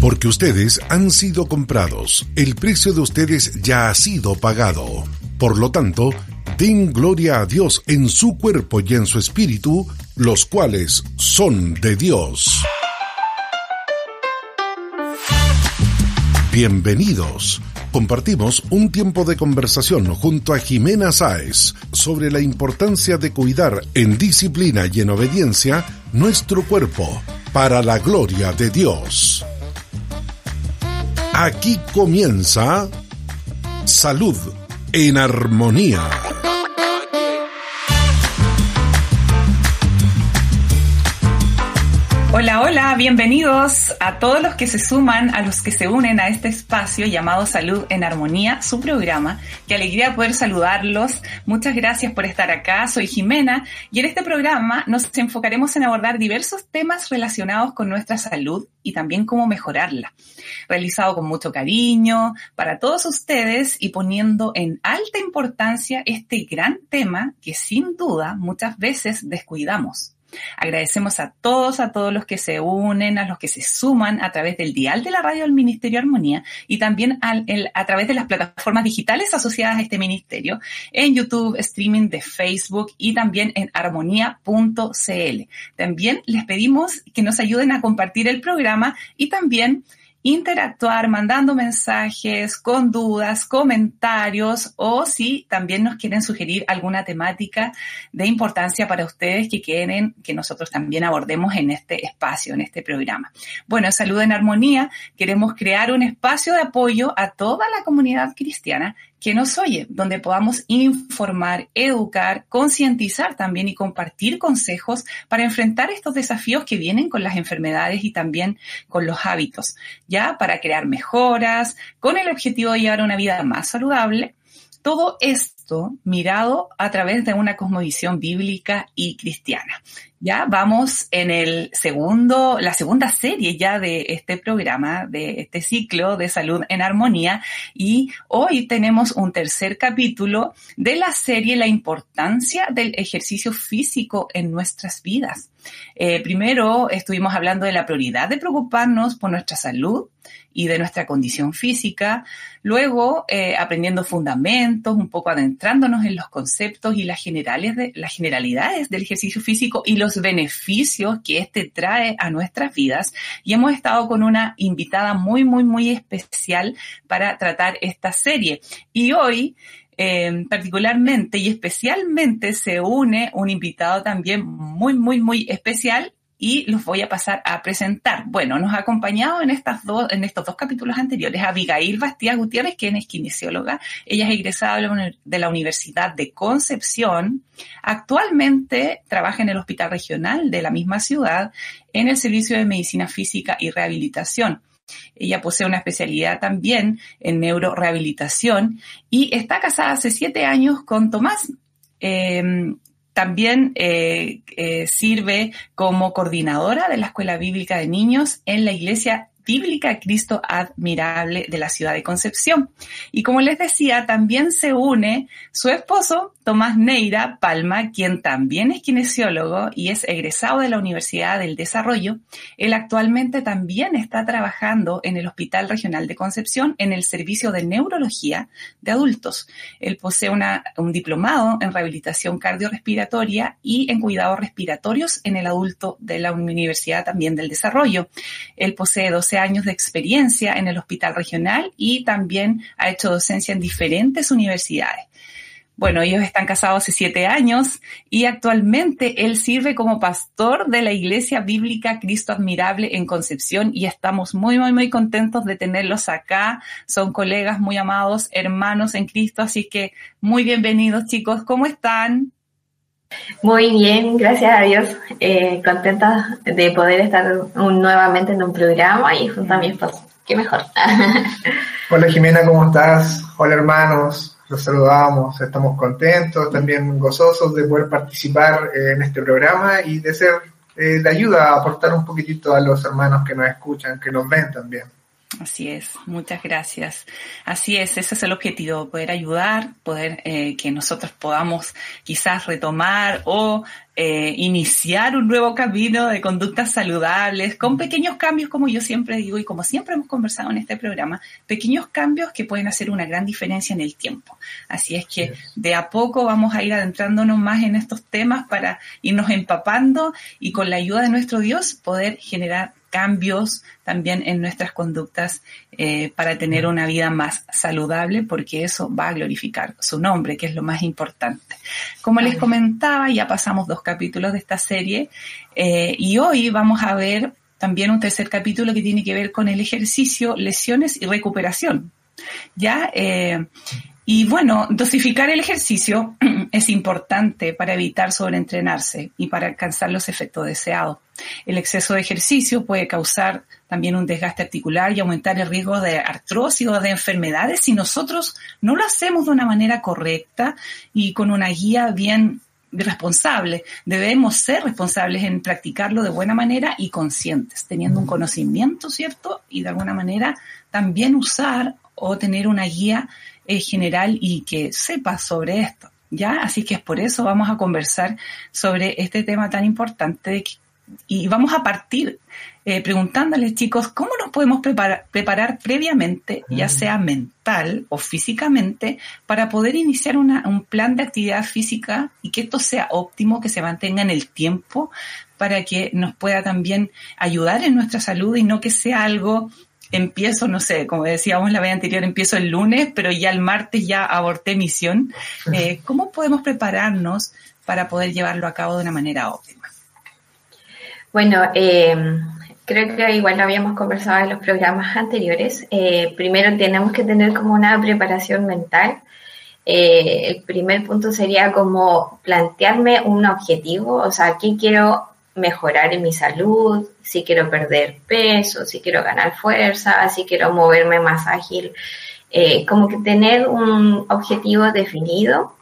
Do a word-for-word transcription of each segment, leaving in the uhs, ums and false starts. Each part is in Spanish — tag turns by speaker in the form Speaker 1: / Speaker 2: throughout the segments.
Speaker 1: Porque ustedes han sido comprados, el precio de ustedes ya ha sido pagado. Por lo tanto, den gloria a Dios en su cuerpo y en su espíritu, los cuales son de Dios. Bienvenidos. Compartimos un tiempo de conversación junto a Jimena Sáez sobre la importancia de cuidar en disciplina y en obediencia nuestro cuerpo para la gloria de Dios. Aquí comienza Salud en Armonía.
Speaker 2: Hola, hola, bienvenidos a todos los que se suman, a los que se unen a este espacio llamado Salud en Armonía, su programa. Qué alegría poder saludarlos. Muchas gracias por estar acá. Soy Jimena y en este programa nos enfocaremos en abordar diversos temas relacionados con nuestra salud y también cómo mejorarla. Realizado con mucho cariño para todos ustedes y poniendo en alta importancia este gran tema que sin duda muchas veces descuidamos. Agradecemos a todos, a todos los que se unen, a los que se suman a través del dial de la radio del Ministerio Armonía y también al, el, a través de las plataformas digitales asociadas a este ministerio, en YouTube, streaming de Facebook y también en armonía punto c l. También les pedimos que nos ayuden a compartir el programa y también interactuar mandando mensajes con dudas, comentarios o si también nos quieren sugerir alguna temática de importancia para ustedes que quieren que nosotros también abordemos en este espacio, en este programa. Bueno, Salud en Armonía, queremos crear un espacio de apoyo a toda la comunidad cristiana que nos oye, donde podamos informar, educar, concientizar también y compartir consejos para enfrentar estos desafíos que vienen con las enfermedades y también con los hábitos, ya para crear mejoras, con el objetivo de llevar una vida más saludable. Todo esto mirado a través de una cosmovisión bíblica y cristiana. Ya vamos en el segundo, la segunda serie ya de este programa, de este ciclo de Salud en Armonía, y hoy tenemos un tercer capítulo de la serie La importancia del ejercicio físico en nuestras vidas. Eh, primero estuvimos hablando de la prioridad de preocuparnos por nuestra salud y de nuestra condición física, luego eh, aprendiendo fundamentos, un poco adentrándonos en los conceptos y las, generales de, las generalidades del ejercicio físico y los beneficios que este trae a nuestras vidas. Y hemos estado con una invitada muy, muy, muy especial para tratar esta serie. Y hoy, eh, particularmente y especialmente, se une un invitado también muy, muy, muy especial. Y los voy a pasar a presentar. Bueno, nos ha acompañado en estas dos, en estos dos capítulos anteriores Abigail Bastía Gutiérrez, quien es kinesióloga. Ella es egresada de la Universidad de Concepción. Actualmente trabaja en el Hospital Regional de la misma ciudad, en el Servicio de Medicina Física y Rehabilitación. Ella posee una especialidad también en neurorehabilitación y está casada hace siete años con Tomás. Eh, También eh, eh, sirve como coordinadora de la Escuela Bíblica de Niños en la Iglesia Bíblica Cristo Admirable de la ciudad de Concepción. Y como les decía, también se une su esposo, Tomás Neira Palma, quien también es kinesiólogo y es egresado de la Universidad del Desarrollo. Él actualmente también está trabajando en el Hospital Regional de Concepción en el Servicio de Neurología de Adultos. Él posee una, un diplomado en rehabilitación cardiorrespiratoria y en cuidados respiratorios en el adulto de la Universidad también del Desarrollo. Él posee doce años de experiencia en el Hospital Regional y también ha hecho docencia en diferentes universidades. Bueno, ellos están casados hace siete años y actualmente él sirve como pastor de la Iglesia Bíblica Cristo Admirable en Concepción y estamos muy, muy, muy contentos de tenerlos acá. Son colegas muy amados, hermanos en Cristo, así que muy bienvenidos, chicos. ¿Cómo están?
Speaker 3: Muy bien, gracias a Dios. Eh, contenta de poder estar un, nuevamente en un programa y junto a mi esposo. Qué mejor.
Speaker 4: Hola Jimena, ¿cómo estás? Hola hermanos. Los saludamos, estamos contentos, también gozosos de poder participar eh, en este programa y de ser eh, de ayuda a aportar un poquitito a los hermanos que nos escuchan, que nos ven también.
Speaker 2: Así es, muchas gracias. Así es, ese es el objetivo, poder ayudar, poder eh, que nosotros podamos quizás retomar o eh, iniciar un nuevo camino de conductas saludables, con pequeños cambios, como yo siempre digo y como siempre hemos conversado en este programa, pequeños cambios que pueden hacer una gran diferencia en el tiempo. Así es que de a poco vamos a ir adentrándonos más en estos temas para irnos empapando y con la ayuda de nuestro Dios poder generar cambios también en nuestras conductas eh, para tener una vida más saludable, porque eso va a glorificar su nombre, que es lo más importante. Como les comentaba, ya pasamos dos capítulos de esta serie eh, y hoy vamos a ver también un tercer capítulo que tiene que ver con el ejercicio, lesiones y recuperación. Ya, eh, y bueno, dosificar el ejercicio es importante para evitar sobreentrenarse y para alcanzar los efectos deseados. El exceso de ejercicio puede causar también un desgaste articular y aumentar el riesgo de artrosis o de enfermedades si nosotros no lo hacemos de una manera correcta y con una guía bien responsable. Debemos ser responsables en practicarlo de buena manera y conscientes, teniendo un conocimiento, ¿cierto? Y de alguna manera también usar o tener una guía eh, general y que sepa sobre esto, ¿ya? Así que es por eso vamos a conversar sobre este tema tan importante de que, y vamos a partir eh, preguntándoles, chicos, ¿cómo nos podemos preparar, preparar previamente, ya sea mental o físicamente, para poder iniciar una, un plan de actividad física y que esto sea óptimo, que se mantenga en el tiempo, para que nos pueda también ayudar en nuestra salud y no que sea algo... Empiezo, no sé, como decíamos la vez anterior, empiezo el lunes, pero ya el martes ya aborté misión. Eh, ¿Cómo podemos prepararnos para poder llevarlo a cabo de una manera óptima?
Speaker 3: Bueno, eh, creo que igual lo habíamos conversado en los programas anteriores. Eh, primero tenemos que tener como una preparación mental. Eh, el primer punto sería como plantearme un objetivo, o sea, ¿qué quiero mejorar en mi salud? Si quiero perder peso, si quiero ganar fuerza, si quiero moverme más ágil, eh, como que tener un objetivo definido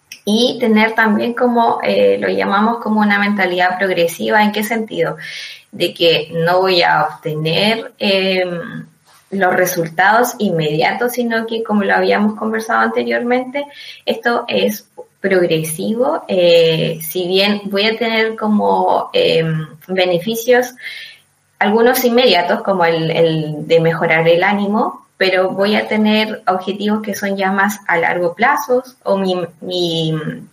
Speaker 3: y tener también como, eh, lo llamamos como una mentalidad progresiva. ¿En qué sentido? De que no voy a obtener eh, los resultados inmediatos, sino que, como lo habíamos conversado anteriormente, esto es progresivo. Eh, si bien voy a tener como eh, beneficios, algunos inmediatos, como el, el de mejorar el ánimo, pero voy a tener objetivos que son ya más a largo plazo, o mi, mi,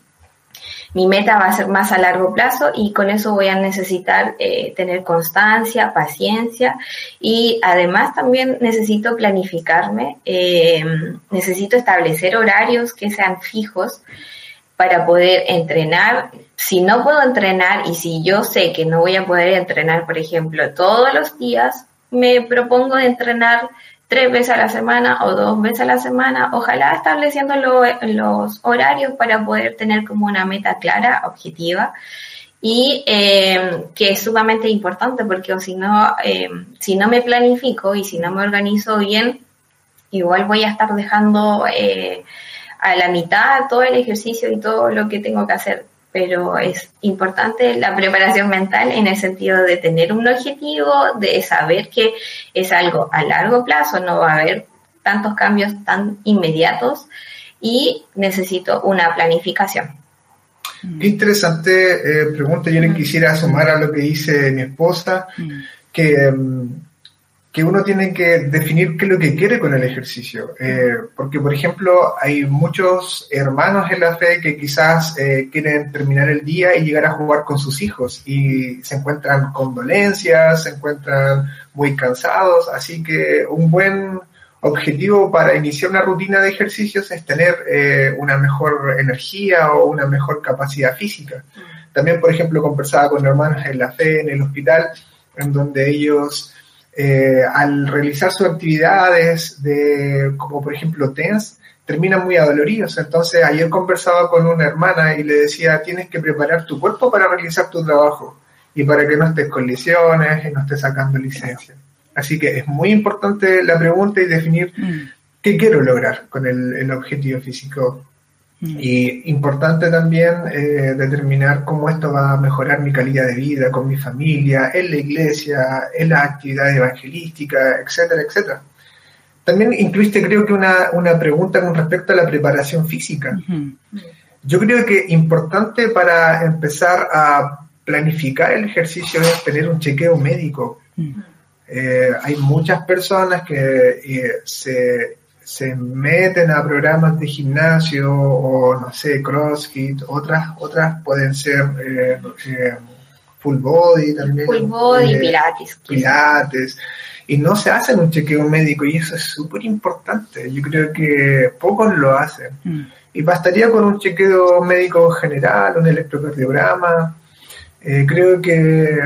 Speaker 3: mi meta va a ser más a largo plazo, y con eso voy a necesitar eh, tener constancia, paciencia, y además también necesito planificarme, eh, necesito establecer horarios que sean fijos para poder entrenar. Si no puedo entrenar y si yo sé que no voy a poder entrenar, por ejemplo, todos los días, me propongo de entrenar tres veces a la semana o dos veces a la semana, ojalá estableciendo lo, los horarios para poder tener como una meta clara, objetiva, y eh, que es sumamente importante, porque si no, eh, si no me planifico y si no me organizo bien, igual voy a estar dejando eh, a la mitad todo el ejercicio y todo lo que tengo que hacer. Pero es importante la preparación mental en el sentido de tener un objetivo, de saber que es algo a largo plazo, no va a haber tantos cambios tan inmediatos y necesito una planificación.
Speaker 4: Qué interesante eh, pregunta. Yo le quisiera sumar a lo que dice mi esposa, que... Um, que uno tiene que definir qué es lo que quiere con el ejercicio. Eh, porque, por ejemplo, hay muchos hermanos en la fe que quizás eh, quieren terminar el día y llegar a jugar con sus hijos y se encuentran con dolencias, se encuentran muy cansados, así que un buen objetivo para iniciar una rutina de ejercicios es tener eh, una mejor energía o una mejor capacidad física. También, por ejemplo, conversaba con hermanos en la fe, en el hospital, en donde ellos... Eh, al realizar sus actividades de, como por ejemplo T E N S, terminan muy adoloridos. Entonces ayer conversaba con una hermana y le decía, tienes que preparar tu cuerpo para realizar tu trabajo y para que no estés con lesiones y no estés sacando licencia. Así que es muy importante la pregunta y definir mm. qué quiero lograr con el, el objetivo físico. Mm. Y importante también eh, determinar cómo esto va a mejorar mi calidad de vida con mi familia, en la iglesia, en las actividades evangelísticas, etcétera, etcétera. También incluiste, creo que una, una pregunta con respecto a la preparación física. Uh-huh. Yo creo que importante para empezar a planificar el ejercicio es tener un chequeo médico. Uh-huh. Eh, hay muchas personas que eh, se, se meten a programas de gimnasio o, no sé, CrossFit, otras, otras pueden ser eh, eh, full body también.
Speaker 3: Full body,
Speaker 4: eh,
Speaker 3: pilates.
Speaker 4: Pilates. Y no se hacen un chequeo médico y eso es súper importante. Yo creo que pocos lo hacen. Mm. Y bastaría con un chequeo médico general, un electrocardiograma. Eh, creo que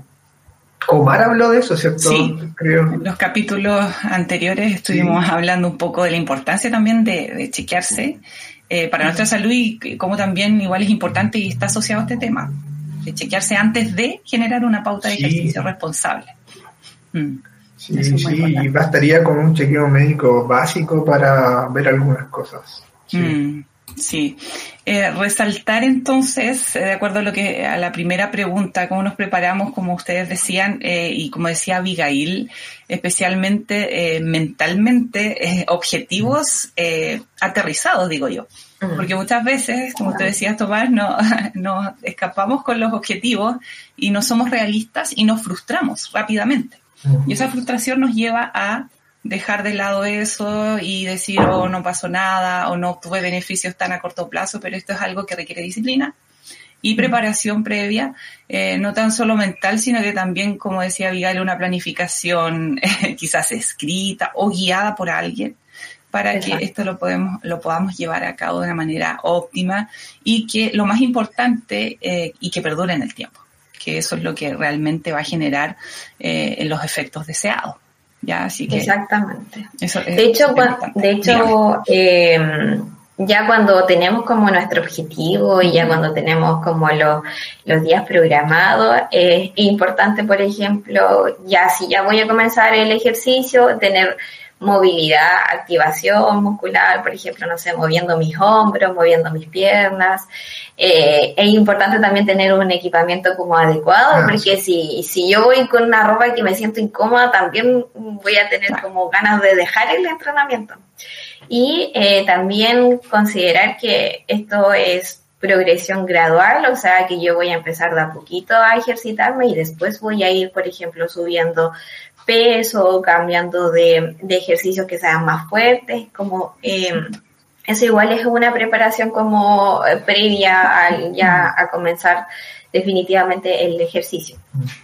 Speaker 4: Omar habló de eso, ¿cierto?
Speaker 2: Sí,
Speaker 4: creo.
Speaker 2: En los capítulos anteriores estuvimos sí. hablando un poco de la importancia también de, de chequearse eh, para nuestra salud y como también igual es importante y está asociado a este tema, de chequearse antes de generar una pauta de sí. ejercicio responsable. Mm.
Speaker 4: Sí, sí, y bastaría con un chequeo médico básico para ver algunas cosas. Sí.
Speaker 2: Mm, sí. Eh, resaltar entonces, eh, de acuerdo a lo que a la primera pregunta, cómo nos preparamos, como ustedes decían, eh, y como decía Abigail, especialmente eh, mentalmente, eh, objetivos eh, aterrizados, digo yo. Porque muchas veces, como usted decía, Tomás, no, nos escapamos con los objetivos y no somos realistas y nos frustramos rápidamente. Y esa frustración nos lleva a dejar de lado eso y decir, oh, no pasó nada, o no obtuve beneficios tan a corto plazo, pero esto es algo que requiere disciplina y preparación previa, eh, no tan solo mental, sino que también, como decía Abigail, una planificación eh, quizás escrita o guiada por alguien para Exacto. que esto lo podemos, lo podamos llevar a cabo de una manera óptima y que lo más importante, eh, y que perdure en el tiempo. Que eso es lo que realmente va a generar eh, los efectos deseados. ¿Ya? Así que
Speaker 3: exactamente. Eso es de hecho, cuando, de hecho eh, ya cuando tenemos como nuestro objetivo y ya cuando tenemos como los, los días programados, es importante, por ejemplo, ya si ya voy a comenzar el ejercicio, tener movilidad, activación muscular, por ejemplo, no sé, moviendo mis hombros, moviendo mis piernas. Eh, es importante también tener un equipamiento como adecuado, ah, porque sí. si, si yo voy con una ropa que me siento incómoda, también voy a tener como ganas de dejar el entrenamiento. Y eh, también considerar que esto es progresión gradual, o sea que yo voy a empezar de a poquito a ejercitarme y después voy a ir, por ejemplo, subiendo peso, cambiando de, de ejercicios que sean más fuertes, como eh, eso igual es una preparación como previa a, ya a comenzar definitivamente el ejercicio.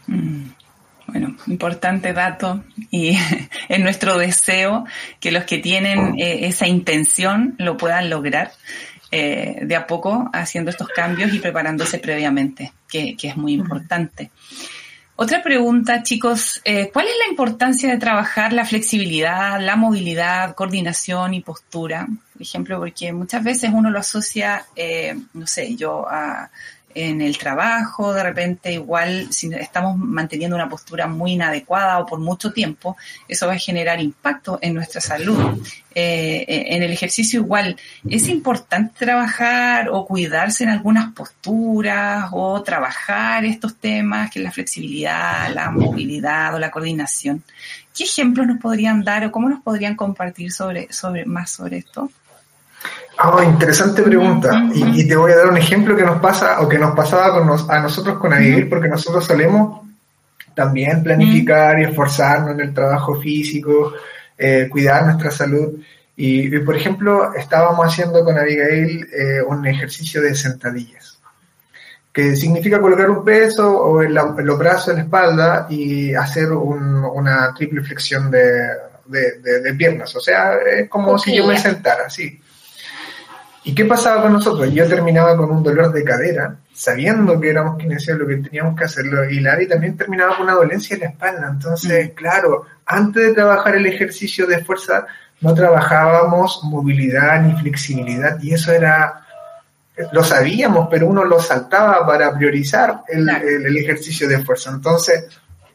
Speaker 2: Bueno, importante dato y es nuestro deseo que los que tienen eh, esa intención lo puedan lograr eh, de a poco haciendo estos cambios y preparándose previamente, que, que es muy importante. Otra pregunta, chicos, eh, ¿cuál es la importancia de trabajar la flexibilidad, la movilidad, coordinación y postura? Por ejemplo, porque muchas veces uno lo asocia, eh, no sé, yo a, en el trabajo, de repente igual si estamos manteniendo una postura muy inadecuada o por mucho tiempo, eso va a generar impacto en nuestra salud. Eh, en el ejercicio igual, ¿es importante trabajar o cuidarse en algunas posturas o trabajar estos temas, que es la flexibilidad, la movilidad o la coordinación? ¿Qué ejemplos nos podrían dar o cómo nos podrían compartir sobre, sobre más sobre esto?
Speaker 4: Oh, interesante pregunta. Uh-huh. Y, y te voy a dar un ejemplo que nos pasa o que nos pasaba con nos, a nosotros con Abigail, uh-huh. porque nosotros solemos también planificar uh-huh. y esforzarnos en el trabajo físico, eh, cuidar nuestra salud. Y, y, por ejemplo, estábamos haciendo con Abigail eh, un ejercicio de sentadillas, que significa colocar un peso o en, la, en los brazos en la espalda y hacer un, una triple flexión de, de, de, de piernas. O sea, es como okay. si yo me sentara, así. ¿Y qué pasaba con nosotros? Yo terminaba con un dolor de cadera, sabiendo que éramos kinesiólogos, que teníamos que hacerlo, y Larry también terminaba con una dolencia en la espalda. Entonces, mm. claro, antes de trabajar el ejercicio de fuerza, no trabajábamos movilidad ni flexibilidad, y eso era, lo sabíamos, pero uno lo saltaba para priorizar el, claro. el, el ejercicio de fuerza. Entonces,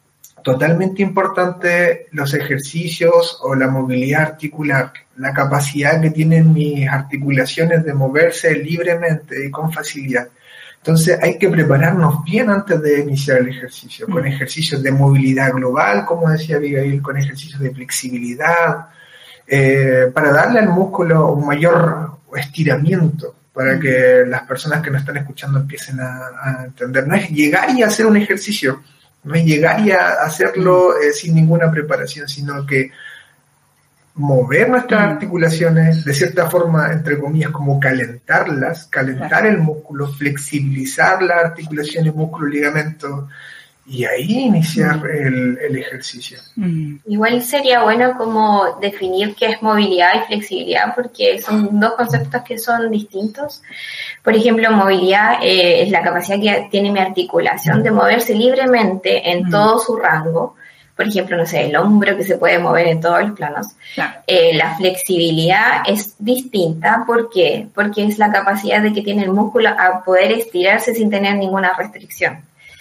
Speaker 4: totalmente importante los ejercicios o la movilidad articular, la capacidad que tienen mis articulaciones de moverse libremente y con facilidad. Entonces hay que prepararnos bien antes de iniciar el ejercicio, con ejercicios de movilidad global, como decía Abigail, con ejercicios de flexibilidad, eh, para darle al músculo un mayor estiramiento, para que las personas que nos están escuchando empiecen a, a entender. No es llegar y hacer un ejercicio, no es llegar y a hacerlo eh, sin ninguna preparación, sino que mover nuestras articulaciones, de cierta forma, entre comillas, como calentarlas, calentar el músculo, flexibilizar las articulaciones, músculo, ligamento, y ahí iniciar el, el ejercicio.
Speaker 3: Igual sería bueno como definir qué es movilidad y flexibilidad, porque son dos conceptos que son distintos. Por ejemplo, movilidad eh, es la capacidad que tiene mi articulación de moverse libremente en todo su rango. Por ejemplo, no sé, el hombro que se puede mover en todos los planos. Claro. Eh, la flexibilidad es distinta. ¿Por qué? Porque es la capacidad de que tiene el músculo a poder estirarse sin tener ninguna restricción.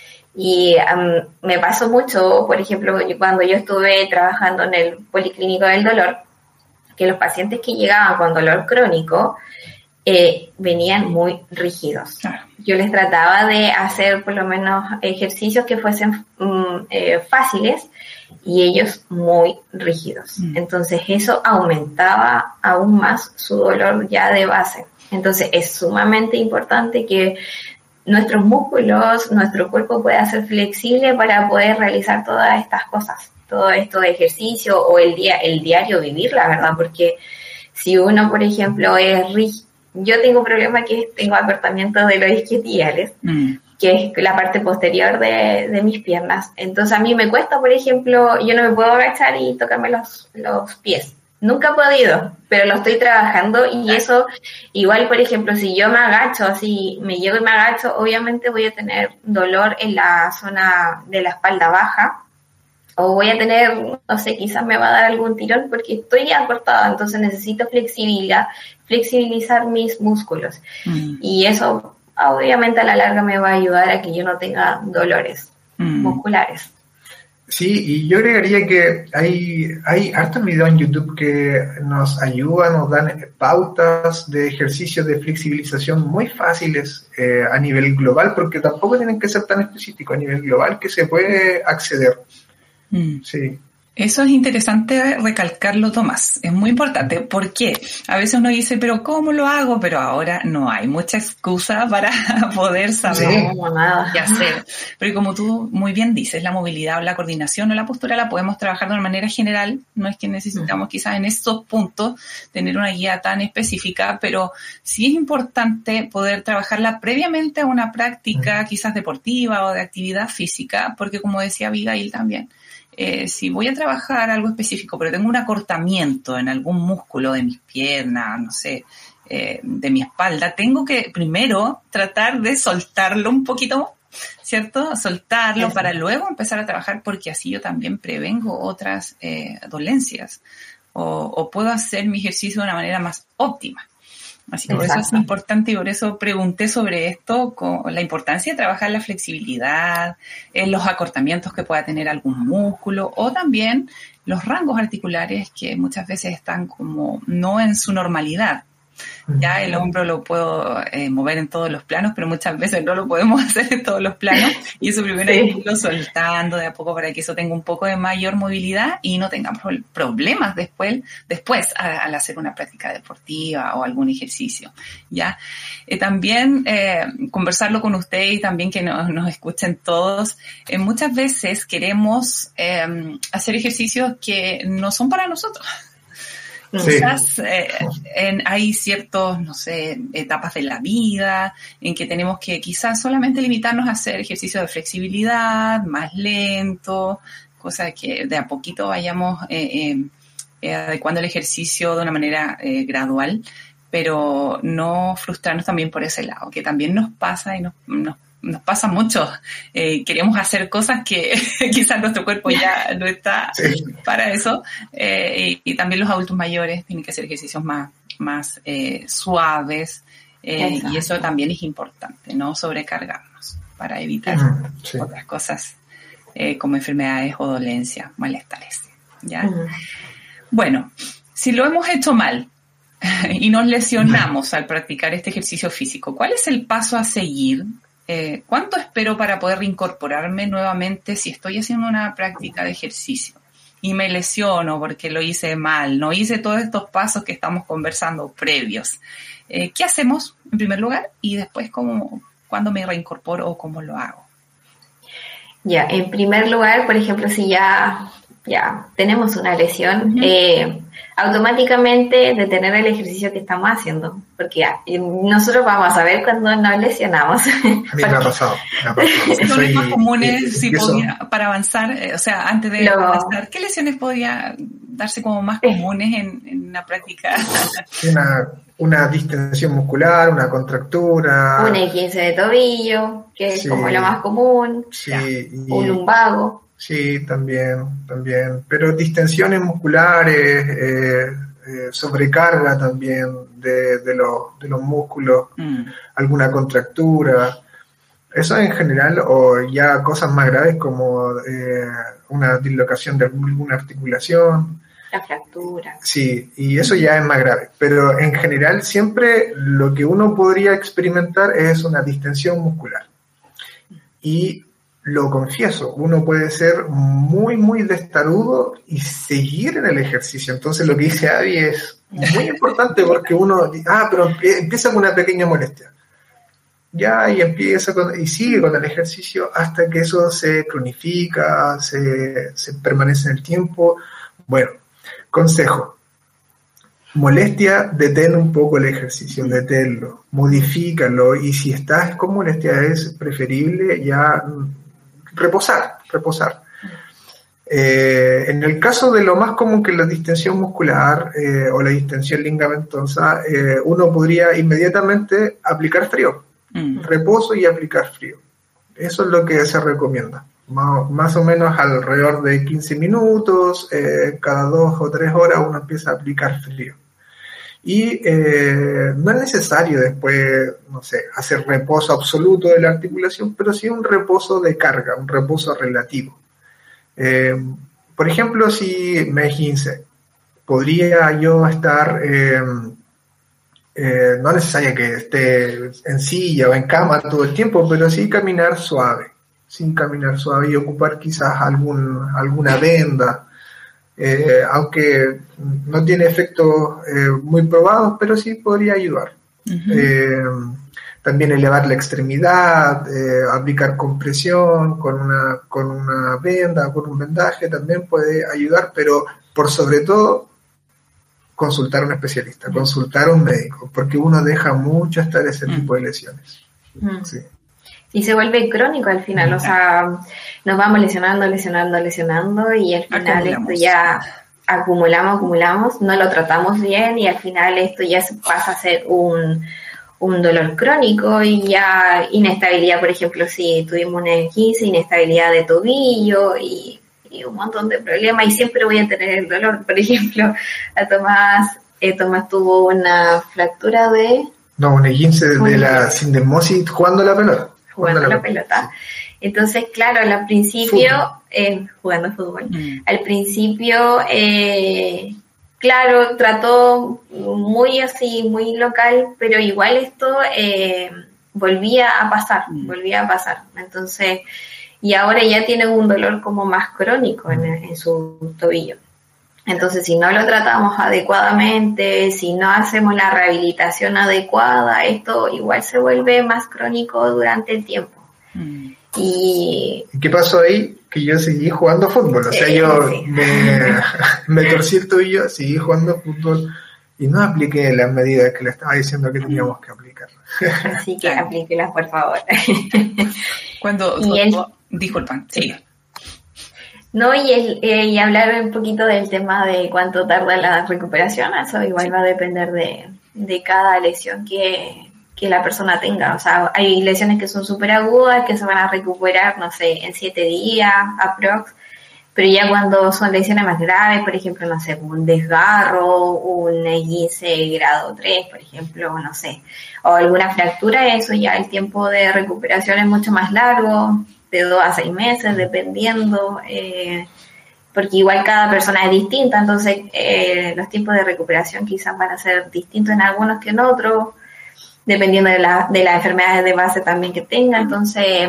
Speaker 3: Y um, me pasó mucho, por ejemplo, yo, cuando yo estuve trabajando en el Policlínico del Dolor, que los pacientes que llegaban con dolor crónico eh, venían muy rígidos. Claro. Yo les trataba de hacer por lo menos ejercicios que fuesen um, eh, fáciles y ellos muy rígidos. Mm. Entonces eso aumentaba aún más su dolor ya de base. Entonces es sumamente importante que nuestros músculos, nuestro cuerpo pueda ser flexible para poder realizar todas estas cosas, todo esto de ejercicio o el día, el diario vivir, la verdad, porque si uno, por ejemplo, es rígido, yo tengo un problema que tengo acortamiento de los isquiotibiales, mm. que es la parte posterior de, de mis piernas. Entonces a mí me cuesta, por ejemplo, yo no me puedo agachar y tocarme los, los pies. Nunca he podido, pero lo estoy trabajando y eso, igual, por ejemplo, si yo me agacho, así me llego y me agacho, obviamente voy a tener dolor en la zona de la espalda baja o voy a tener, no sé, quizás me va a dar algún tirón porque estoy acortada, entonces necesito flexibilidad, flexibilizar mis músculos. Mm. Y eso, obviamente, a la larga me va a ayudar a que yo no tenga dolores mm. musculares.
Speaker 4: Sí, y yo agregaría que hay, hay hartos videos en YouTube que nos ayudan, nos dan pautas de ejercicios de flexibilización muy fáciles eh, a nivel global, porque tampoco tienen que ser tan específicos, a nivel global que se puede acceder.
Speaker 2: Mm. Sí. Eso es interesante recalcarlo, Tomás. Es muy importante. ¿Por qué? A veces uno dice, pero ¿cómo lo hago? Pero ahora no hay mucha excusa para poder saber sí. qué hacer. Pero como tú muy bien dices, la movilidad o la coordinación o la postura la podemos trabajar de una manera general. No es que necesitamos quizás en estos puntos tener una guía tan específica, pero sí es importante poder trabajarla previamente a una práctica quizás deportiva o de actividad física, porque como decía Abigail también, Eh, si voy a trabajar algo específico, pero tengo un acortamiento en algún músculo de mis piernas, no sé, eh, de mi espalda, tengo que primero tratar de soltarlo un poquito, ¿cierto? Soltarlo para luego empezar a trabajar, porque así yo también prevengo otras eh, dolencias o, o puedo hacer mi ejercicio de una manera más óptima. Así que por eso es importante y por eso pregunté sobre esto, con la importancia de trabajar la flexibilidad, en los acortamientos que pueda tener algún músculo o también los rangos articulares que muchas veces están como no en su normalidad. Ya el hombro lo puedo eh, mover en todos los planos, pero muchas veces no lo podemos hacer en todos los planos y eso primero hay que irlo soltando de a poco para que eso tenga un poco de mayor movilidad y no tengamos problemas después, después al hacer una práctica deportiva o algún ejercicio. Ya eh, también eh, conversarlo con usted y también que nos, nos escuchen todos. Eh, muchas veces queremos eh, hacer ejercicios que no son para nosotros. Quizás eh, en, hay ciertos, no sé, etapas de la vida en que tenemos que quizás solamente limitarnos a hacer ejercicios de flexibilidad, más lento, cosa que de a poquito vayamos eh, eh, adecuando el ejercicio de una manera eh, gradual, pero no frustrarnos también por ese lado, que también nos pasa y nos, nos Nos pasa mucho, eh, queremos hacer cosas que quizás nuestro cuerpo ya no está sí. para eso, eh, y, y también los adultos mayores tienen que hacer ejercicios más, más eh, suaves, eh, y eso también es importante, no sobrecargarnos para evitar sí. otras cosas eh, como enfermedades o dolencias, malestares. ¿Ya?
Speaker 3: Uh-huh.
Speaker 2: Bueno, si lo hemos hecho mal y nos lesionamos al practicar este ejercicio físico, ¿cuál es el paso a seguir? Eh, ¿Cuánto espero para poder reincorporarme nuevamente si estoy haciendo una práctica de ejercicio y me lesiono porque lo hice mal, no hice todos estos pasos que estamos conversando previos? Eh, ¿Qué hacemos en primer lugar y después cómo, cuándo me reincorporo o cómo lo hago?
Speaker 3: Ya, en primer lugar, por ejemplo, si ya, ya tenemos una lesión, uh-huh. eh, automáticamente detener el ejercicio que estamos haciendo, porque ya, nosotros vamos a saber cuando nos lesionamos.
Speaker 4: A mí me ha pasado. Me ha pasado.
Speaker 2: Son los más comunes si podía, para avanzar, eh, o sea, antes de
Speaker 3: Lo...
Speaker 2: avanzar, ¿qué lesiones podría darse como más comunes en, en la práctica?
Speaker 4: Una, una distensión muscular, una contractura.
Speaker 3: Un esguince de tobillo, que es sí. como lo más común.
Speaker 4: Sí,
Speaker 3: ya,
Speaker 4: y...
Speaker 3: un lumbago.
Speaker 4: Sí, también, también. Pero distensiones musculares, eh, eh, sobrecarga también de, de, los, de los músculos, mm. alguna contractura. Eso en general, o ya cosas más graves como eh, una dislocación de alguna articulación.
Speaker 3: La fractura.
Speaker 4: Sí, y eso ya es más grave. Pero en general siempre lo que uno podría experimentar es una distensión muscular. Y lo confieso, uno puede ser muy, muy testarudo y seguir en el ejercicio. Entonces lo que dice Abby es muy importante porque uno, ah, pero empieza con una pequeña molestia. Ya, y empieza con, y sigue con el ejercicio hasta que eso se cronifica, se, se permanece en el tiempo. Bueno, consejo. Molestia, detén un poco el ejercicio, deténlo, modifícalo, y si estás con molestia es preferible ya reposar, reposar. Eh, en el caso de lo más común que es la distensión muscular eh, o la distensión ligamentosa, eh, uno podría inmediatamente aplicar frío, mm. reposo y aplicar frío. Eso es lo que se recomienda. Más, más o menos alrededor de quince minutos, eh, cada dos o tres horas uno empieza a aplicar frío. Y eh, no es necesario después, no sé, hacer reposo absoluto de la articulación, pero sí un reposo de carga, un reposo relativo. Eh, por ejemplo, si me esguince, podría yo estar, eh, eh, no es necesario que esté en silla o en cama todo el tiempo, pero sí caminar suave, sin caminar suave y ocupar quizás algún, alguna venda. Eh, aunque no tiene efectos eh, muy probados, pero sí podría ayudar. Uh-huh. Eh, también elevar la extremidad, eh, aplicar compresión con una, con una venda, con un vendaje también puede ayudar, pero por sobre todo consultar a un especialista, uh-huh. consultar a un médico, porque uno deja mucho estar ese uh-huh. tipo de lesiones.
Speaker 3: Uh-huh.
Speaker 4: Sí.
Speaker 3: Y se vuelve crónico al final, o sea, nos vamos lesionando, lesionando, lesionando y al final acumulamos. Esto ya acumulamos, acumulamos, no lo tratamos bien y al final esto ya pasa a ser un, un dolor crónico y ya inestabilidad, por ejemplo, si tuvimos una esguince, inestabilidad de tobillo y, y un montón de problemas y siempre voy a tener el dolor. Por ejemplo, a Tomás, eh, Tomás tuvo una fractura de...
Speaker 4: No, un esguince de, de la sindesmosis jugando la pelota.
Speaker 3: jugando la pelota. Entonces, claro, al principio, eh, jugando fútbol, mm. al principio, eh, claro, trató muy así, muy local, pero igual esto eh, volvía a pasar, mm. volvía a pasar. Entonces, y ahora ya tiene un dolor como más crónico en, en su tobillo. Entonces, si no lo tratamos adecuadamente, si no hacemos la rehabilitación adecuada, esto igual se vuelve más crónico durante el tiempo. Mm. Y
Speaker 4: ¿qué pasó ahí? Que yo seguí jugando fútbol. O sea, eh, yo sí. me, me torcí el tobillo, seguí jugando fútbol y no apliqué las medidas que le estaba diciendo que teníamos que aplicar.
Speaker 3: Así que aplíquelas, por favor.
Speaker 2: Cuando,
Speaker 3: y
Speaker 2: cuando el, disculpan, sí.
Speaker 3: No, y, el, eh, y hablar un poquito del tema de cuánto tarda la recuperación, eso igual va a depender de, de cada lesión que, que la persona tenga. O sea, hay lesiones que son súper agudas, que se van a recuperar, no sé, en siete días, aprox, pero ya cuando son lesiones más graves, por ejemplo, no sé, un desgarro, un esguince grado tres, por ejemplo, no sé, o alguna fractura, eso ya el tiempo de recuperación es mucho más largo, de dos a seis meses, dependiendo, eh, porque igual cada persona es distinta, entonces eh, los tiempos de recuperación quizás van a ser distintos en algunos que en otros, dependiendo de, la, de las enfermedades de base también que tenga. Entonces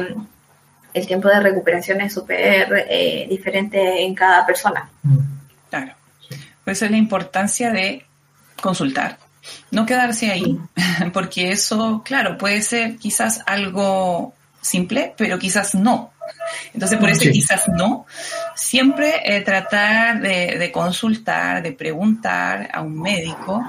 Speaker 3: el tiempo de recuperación es súper eh, diferente en cada persona.
Speaker 2: Claro, por eso es la importancia de consultar, no quedarse ahí, porque eso, claro, puede ser quizás algo simple, pero quizás no. Entonces, por eso sí. quizás no, siempre eh, tratar de, de consultar, de preguntar a un médico,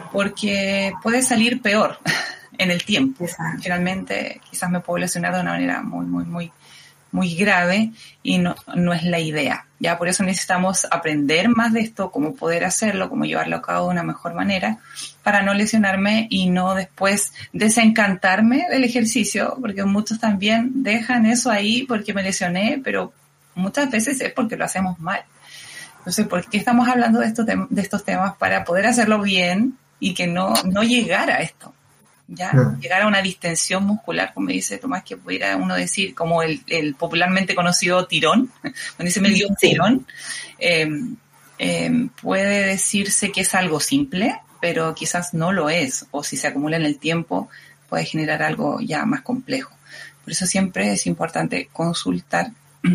Speaker 2: porque puede salir peor en el tiempo. Exacto. Finalmente, quizás me puedo lesionar de una manera muy, muy, muy, muy grave y no, no es la idea. Ya por eso necesitamos aprender más de esto, cómo poder hacerlo, cómo llevarlo a cabo de una mejor manera, para no lesionarme y no después desencantarme del ejercicio, porque muchos también dejan eso ahí porque me lesioné, pero muchas veces es porque lo hacemos mal. Entonces, ¿por qué estamos hablando de estos, tem- de estos temas? Para poder hacerlo bien y que no, no llegara a esto. Ya, no. Llegar a una distensión muscular, como dice Tomás, que pudiera uno decir, como el, el popularmente conocido tirón, cuando dice me dio un tirón, eh, eh, puede decirse que es algo simple, pero quizás no lo es, o si se acumula en el tiempo, puede generar algo ya más complejo. Por eso siempre es importante consultar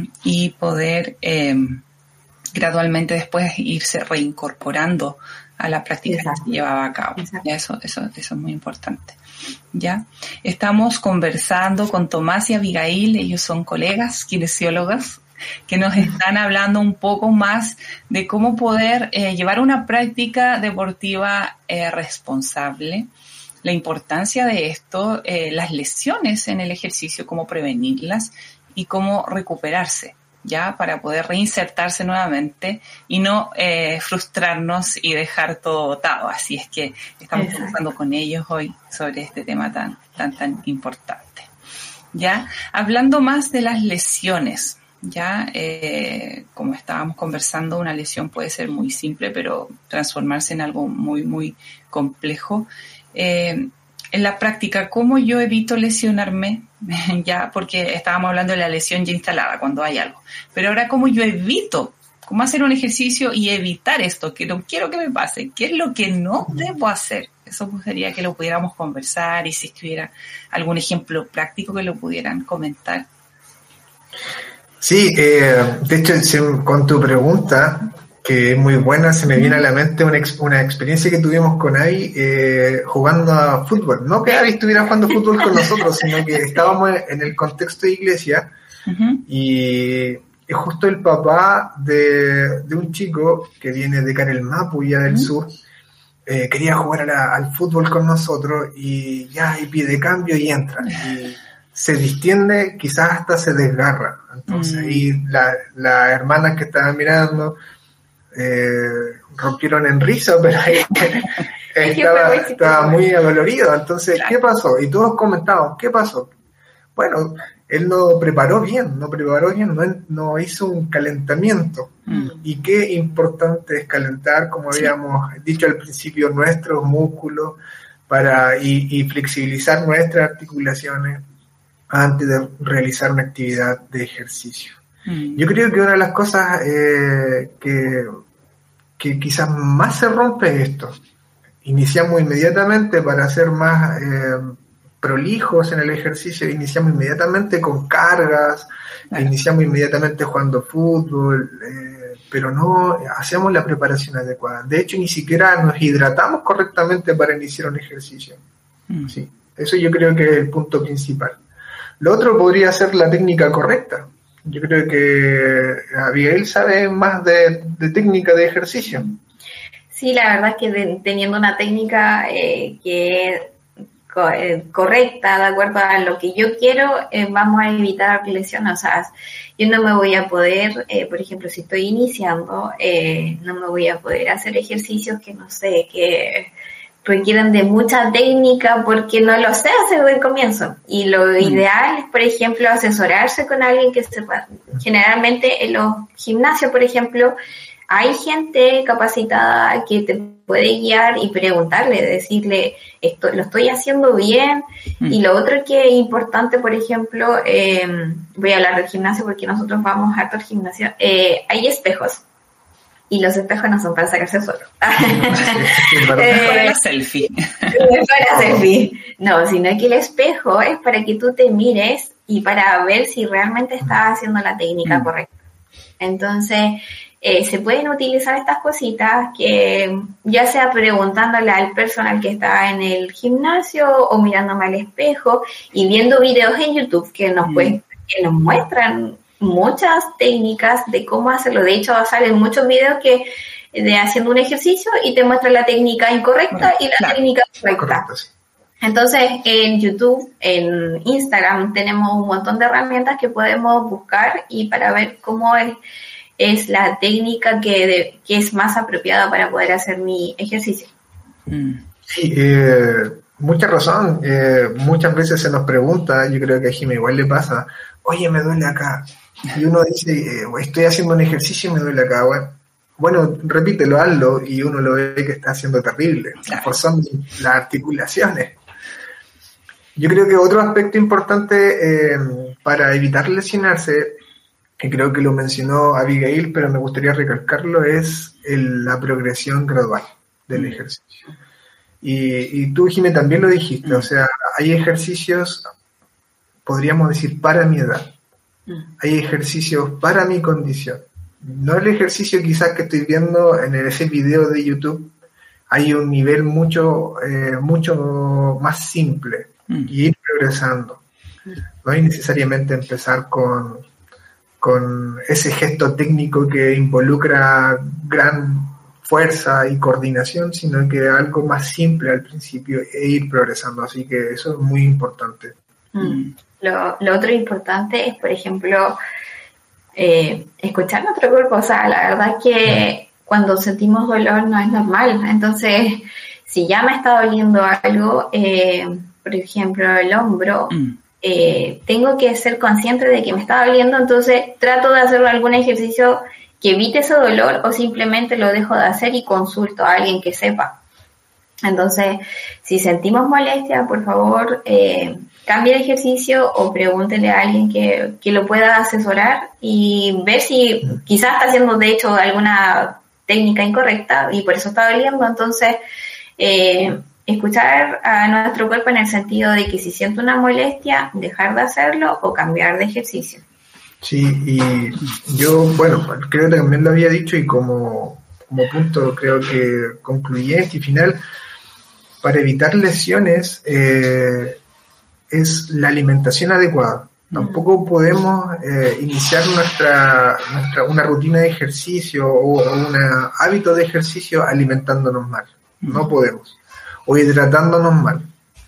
Speaker 2: y poder eh, gradualmente después irse reincorporando a la práctica Exacto. que se llevaba a cabo. Ya eso, eso, eso es muy importante. Ya estamos conversando con Tomás y Abigail, ellos son colegas kinesiólogas que nos están hablando un poco más de cómo poder eh, llevar una práctica deportiva eh, responsable, la importancia de esto, eh, las lesiones en el ejercicio, cómo prevenirlas y cómo recuperarse, ya para poder reinsertarse nuevamente y no eh, frustrarnos y dejar todo botado. Así es que estamos Exacto. conversando con ellos hoy sobre este tema tan, tan, tan importante. Ya, hablando más de las lesiones, ya, eh, como estábamos conversando, una lesión puede ser muy simple, pero transformarse en algo muy, muy complejo. Eh, en la práctica, ¿cómo yo evito lesionarme? Ya, porque estábamos hablando de la lesión ya instalada, cuando hay algo. Pero ahora, ¿cómo yo evito? ¿Cómo hacer un ejercicio y evitar esto? Que no quiero que me pase. ¿Qué es lo que no debo hacer? Eso sería que lo pudiéramos conversar y si estuviera algún ejemplo práctico que lo pudieran comentar.
Speaker 4: Sí, eh, de hecho, con tu pregunta, que es muy buena, se me viene a la mente una, ex, una experiencia que tuvimos con Avi eh, jugando a fútbol. No que Avi estuviera jugando fútbol con nosotros, sino que estábamos en el contexto de iglesia uh-huh. y, y justo el papá de, de un chico que viene de Carelmapu, ya del uh-huh. sur, eh, quería jugar a la, al fútbol con nosotros y ya y pide cambio y entra. Y se distiende, quizás hasta se desgarra. Entonces uh-huh. ahí las la hermanas que estaban mirando Eh, rompieron en risa, pero estaba, estaba muy adolorido. Entonces, ¿qué pasó? Y todos comentaban, ¿qué pasó? Bueno, él no preparó bien, no preparó bien, no, no hizo un calentamiento. Mm. Y qué importante es calentar, como sí. habíamos dicho al principio, nuestros músculos para y, y flexibilizar nuestras articulaciones antes de realizar una actividad de ejercicio. Mm. Yo creo que una de las cosas eh, que, que quizás más se rompe es esto. Iniciamos inmediatamente para ser más eh, prolijos en el ejercicio, iniciamos inmediatamente con cargas, claro. iniciamos inmediatamente jugando fútbol, eh, pero no hacemos la preparación adecuada. De hecho, ni siquiera nos hidratamos correctamente para iniciar un ejercicio. Mm. Sí, eso yo creo que es el punto principal. Lo otro podría ser la técnica correcta. Yo creo que Abigail sabe más de, de técnica de ejercicio.
Speaker 3: Sí, la verdad es que de, teniendo una técnica eh, que es co- eh, correcta, de acuerdo a lo que yo quiero, eh, vamos a evitar lesiones. O sea, yo no me voy a poder, eh, por ejemplo, si estoy iniciando, eh, no me voy a poder hacer ejercicios que no sé, que requieren de mucha técnica porque no lo sé hacer desde el comienzo. Y lo mm. ideal es, por ejemplo, asesorarse con alguien que sepa. Generalmente en los gimnasios, por ejemplo, hay gente capacitada que te puede guiar y preguntarle, decirle, esto lo estoy haciendo bien. Mm. Y lo otro que es importante, por ejemplo, eh, voy a hablar del gimnasio porque nosotros vamos harto al gimnasio, eh, hay espejos. Y los espejos no son para sacarse fotos.
Speaker 2: Para la selfie.
Speaker 3: Para selfie. No, sino que el espejo es para que tú te mires y para ver si realmente estás haciendo la técnica mm. correcta. Entonces, eh, se pueden utilizar estas cositas que ya sea preguntándole al personal que está en el gimnasio o mirándome al espejo y viendo videos en YouTube que nos, mm. pues, que nos muestran muchas técnicas de cómo hacerlo. De hecho, salen muchos videos que de haciendo un ejercicio y te muestra la técnica incorrecta y la claro. técnica correcta. Entonces, en YouTube, en Instagram, tenemos un montón de herramientas que podemos buscar y para ver cómo es, es la técnica que, de, que es más apropiada para poder hacer mi ejercicio.
Speaker 4: Sí, eh, mucha razón. Eh, muchas veces se nos pregunta, yo creo que a Jimmy igual le pasa, oye, me duele acá. Y uno dice, eh, estoy haciendo un ejercicio y me duele acá. Bueno, bueno, repítelo, hazlo, y uno lo ve que está haciendo terrible, claro. forzando las articulaciones. Yo creo que otro aspecto importante eh, para evitar lesionarse, que creo que lo mencionó Abigail, pero me gustaría recalcarlo, es el, la progresión gradual del ejercicio. Y, y tú, Jimé, también lo dijiste, o sea, hay ejercicios, podríamos decir, para mi edad. Hay ejercicios para mi condición. No el ejercicio quizás que estoy viendo en ese video de YouTube. Hay un nivel mucho, eh, mucho más simple mm. y ir progresando. No hay necesariamente empezar con, con ese gesto técnico que involucra gran fuerza y coordinación, sino que algo más simple al principio e ir progresando. Así que eso es muy importante.
Speaker 3: Mm. Lo, lo otro importante es, por ejemplo, eh, escuchar nuestro cuerpo. O sea, la verdad es que cuando sentimos dolor no es normal. Entonces, si ya me está doliendo algo, eh, por ejemplo, el hombro, mm. eh, tengo que ser consciente de que me está doliendo, entonces trato de hacer algún ejercicio que evite ese dolor o simplemente lo dejo de hacer y consulto a alguien que sepa. Entonces, si sentimos molestia, por favor, eh, cambie de ejercicio o pregúntele a alguien que, que lo pueda asesorar y ver si quizás está haciendo, de hecho, alguna técnica incorrecta y por eso está doliendo. Entonces, eh, escuchar a nuestro cuerpo en el sentido de que si siento una molestia, dejar de hacerlo o cambiar de ejercicio.
Speaker 4: Sí, y yo, bueno, creo que también lo había dicho y como, como punto creo que concluyente y final, para evitar lesiones eh, es la alimentación adecuada. Tampoco podemos eh, iniciar nuestra, nuestra una rutina de ejercicio o, o un hábito de ejercicio alimentándonos mal. No podemos. O hidratándonos mal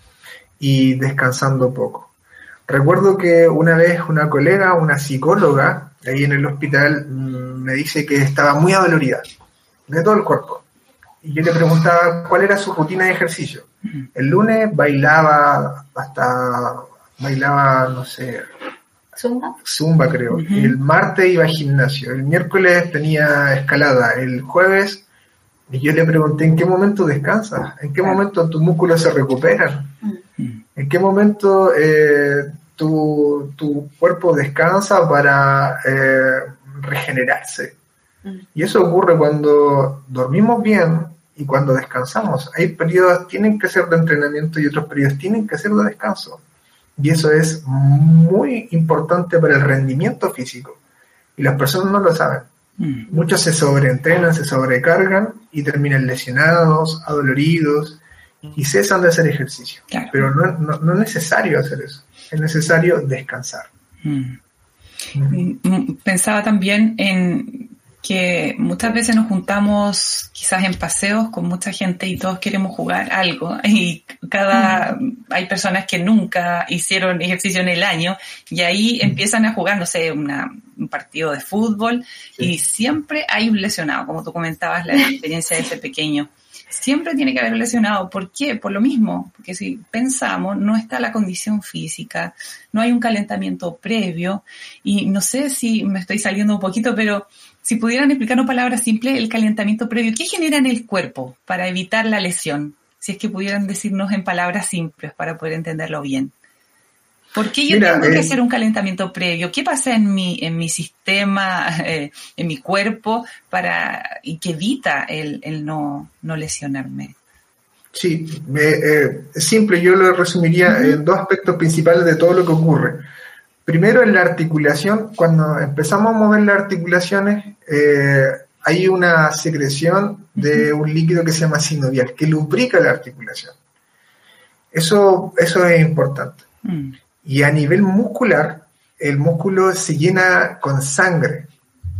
Speaker 4: y descansando poco. Recuerdo que una vez una colega, una psicóloga, ahí en el hospital, me dice que estaba muy adolorida de todo el cuerpo. Y yo le preguntaba cuál era su rutina de ejercicio. El lunes bailaba hasta, bailaba, no sé,
Speaker 3: Zumba,
Speaker 4: Zumba creo. Uh-huh. El martes iba al gimnasio, el miércoles tenía escalada, el jueves, y yo le pregunté, ¿en qué momento descansas? ¿En qué momento tus músculos se recuperan? Uh-huh. ¿En qué momento eh, tu, tu cuerpo descansa para eh, regenerarse? Uh-huh. Y eso ocurre cuando dormimos bien y cuando descansamos. Hay periodos tienen que ser de entrenamiento y otros periodos tienen que ser de descanso. Y eso es muy importante para el rendimiento físico. Y las personas no lo saben. Mm. Muchos se sobreentrenan, se sobrecargan y terminan lesionados, adoloridos y cesan de hacer ejercicio. Claro. Pero no, no, no es necesario hacer eso. Es necesario descansar.
Speaker 2: Mm. Mm. Pensaba también en que muchas veces nos juntamos quizás en paseos con mucha gente y todos queremos jugar algo y cada mm. hay personas que nunca hicieron ejercicio en el año y ahí mm. empiezan a jugar, no sé, una, un partido de fútbol sí. y siempre hay un lesionado, como tú comentabas la experiencia de ese pequeño. Siempre tiene que haber un lesionado. ¿Por qué? Por lo mismo, porque si pensamos, no está la condición física, no hay un calentamiento previo y no sé si me estoy saliendo un poquito, pero si pudieran explicar en palabras simples el calentamiento previo, ¿qué genera en el cuerpo para evitar la lesión? Si es que pudieran decirnos en palabras simples para poder entenderlo bien. ¿Por qué yo Mira, tengo eh, que hacer un calentamiento previo? ¿Qué pasa en mi en mi sistema, eh, en mi cuerpo, para y que evita el, el no, no lesionarme?
Speaker 4: Sí, eh, eh, es simple, yo lo resumiría uh-huh. en dos aspectos principales de todo lo que ocurre. Primero, en la articulación, cuando empezamos a mover las articulaciones, eh, hay una secreción de un líquido que se llama sinovial, que lubrica la articulación. Eso, eso es importante. Uh-huh. Y a nivel muscular, el músculo se llena con sangre,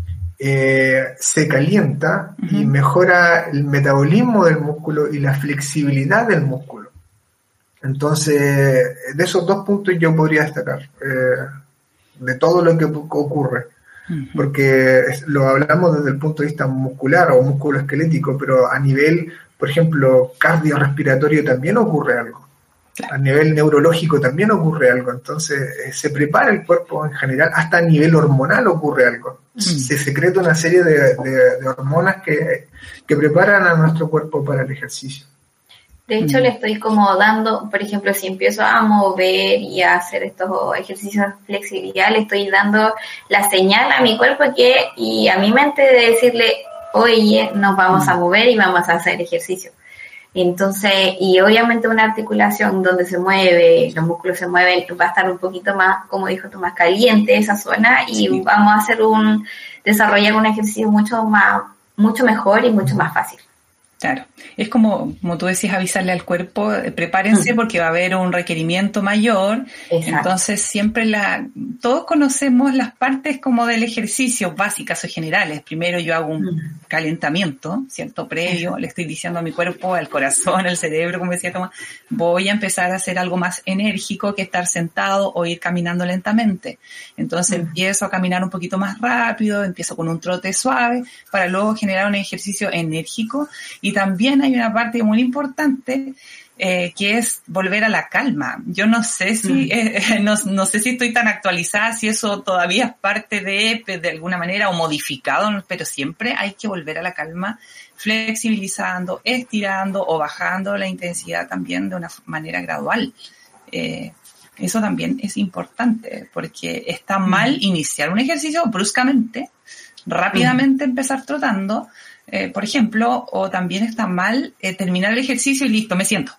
Speaker 4: eh, se calienta uh-huh. y mejora el metabolismo del músculo y la flexibilidad del músculo. Entonces, de esos dos puntos yo podría destacar, eh, de todo lo que ocurre, uh-huh. porque lo hablamos desde el punto de vista muscular o musculoesquelético, pero a nivel, por ejemplo, cardiorrespiratorio también ocurre algo. A nivel neurológico también ocurre algo, entonces eh, se prepara el cuerpo en general, hasta a nivel hormonal ocurre algo. Mm. Se secreta una serie de, de, de hormonas que, que preparan a nuestro cuerpo para el ejercicio.
Speaker 3: De hecho, mm. le estoy como dando, por ejemplo, si empiezo a mover y a hacer estos ejercicios de flexibilidad, le estoy dando la señal a mi cuerpo que y a mi mente de decirle, oye, nos vamos mm. a mover y vamos a hacer ejercicio. Entonces, y obviamente una articulación donde se mueve, los músculos se mueven, va a estar un poquito más, como dijo tú, más caliente esa zona y sí. vamos a hacer un, desarrollar un ejercicio mucho más, mucho mejor y mucho más fácil.
Speaker 2: Claro, es como, como tú decías, avisarle al cuerpo, eh, prepárense mm. porque va a haber un requerimiento mayor. Exacto. Entonces siempre la, todos conocemos las partes como del ejercicio básicas o generales. Primero yo hago un mm. calentamiento, ¿cierto? Previo, mm. le estoy diciendo a mi cuerpo, al corazón, al cerebro, como decía Tomás, voy a empezar a hacer algo más enérgico que estar sentado o ir caminando lentamente. Entonces mm. empiezo a caminar un poquito más rápido, empiezo con un trote suave para luego generar un ejercicio enérgico. Y también hay una parte muy importante eh, que es volver a la calma. Yo no sé si mm. eh, no, no sé si estoy tan actualizada, si eso todavía es parte de de alguna manera o modificado, pero siempre hay que volver a la calma, flexibilizando, estirando o bajando la intensidad también de una manera gradual. Eh, eso también es importante porque está mal mm. iniciar un ejercicio bruscamente, rápidamente mm. empezar trotando. Eh, por ejemplo, o también está mal eh, terminar el ejercicio y listo, me siento.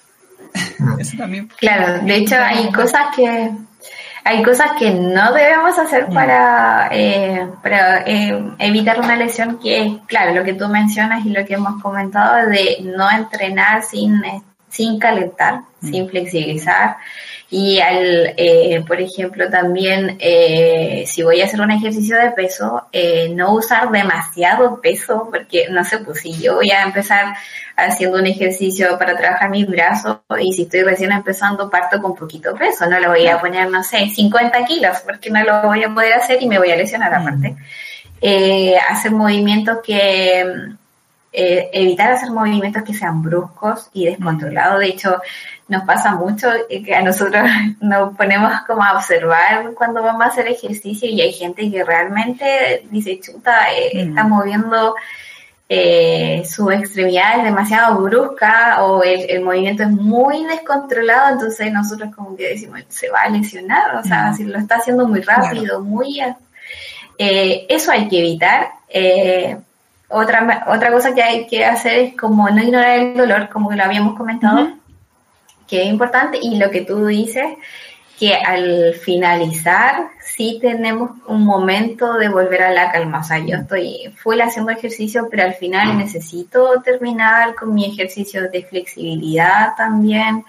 Speaker 2: Eso también.
Speaker 3: Claro, de hecho hay cosas que hay cosas que no debemos hacer mm. para, eh, para eh, evitar una lesión, que es, claro, lo que tú mencionas y lo que hemos comentado de no entrenar sin, sin calentar, mm. sin flexibilizar. Y al, eh, por ejemplo, también, eh, si voy a hacer un ejercicio de peso, eh, no usar demasiado peso, porque, no sé, pues si yo voy a empezar haciendo un ejercicio para trabajar mis brazos, y si estoy recién empezando, parto con poquito peso, no le voy a poner, no sé, cincuenta kilos, porque no lo voy a poder hacer y me voy a lesionar aparte. Eh, hacer movimientos que... Eh, evitar hacer movimientos que sean bruscos y descontrolados. De hecho, nos pasa mucho que a nosotros nos ponemos como a observar cuando vamos a hacer ejercicio y hay gente que realmente dice, chuta, eh, mm. está moviendo eh, sus extremidades demasiado brusca o el, el movimiento es muy descontrolado, entonces nosotros como que decimos, se va a lesionar, o sea, mm. si lo está haciendo muy rápido, claro. muy... Eh, eso hay que evitar. Eh, Otra otra cosa que hay que hacer es como no ignorar el dolor, como lo habíamos comentado, uh-huh. que es importante, y lo que tú dices, que al finalizar sí tenemos un momento de volver a la calma. O sea, yo estoy full haciendo ejercicio, pero al final necesito terminar con mi ejercicio de flexibilidad también,